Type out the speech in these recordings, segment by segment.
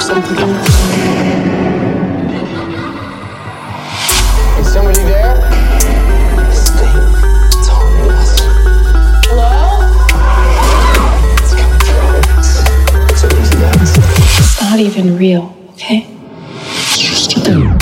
something up. Is somebody there? This thing, it's haunting us. Hello? It's coming through us. It's always does. It's not even real, okay? It's just a thing.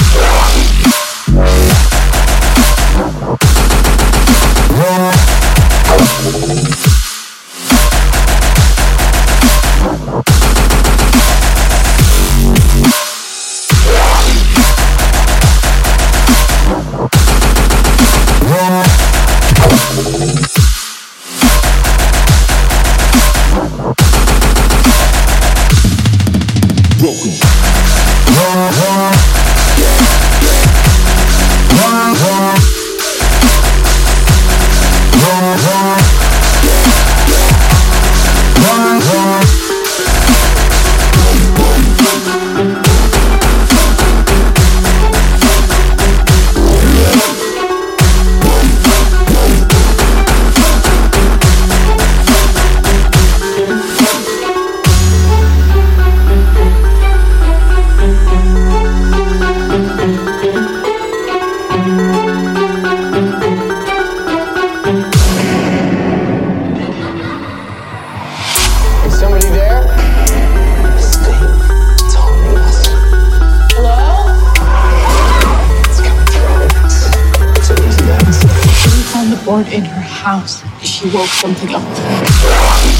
Is somebody there? This thing, it's haunting us. Hello? It's coming through us. It's always does. She found the board in her house. She woke something up.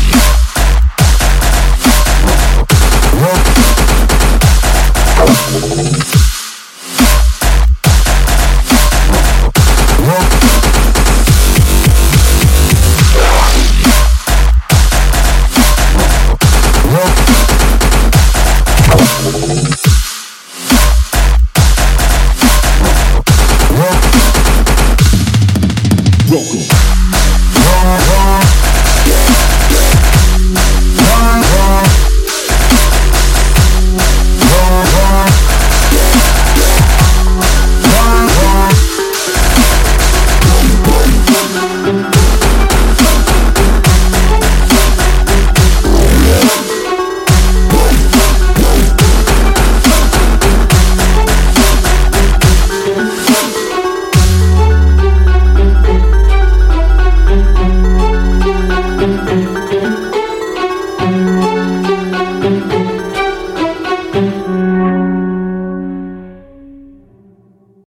Welcome.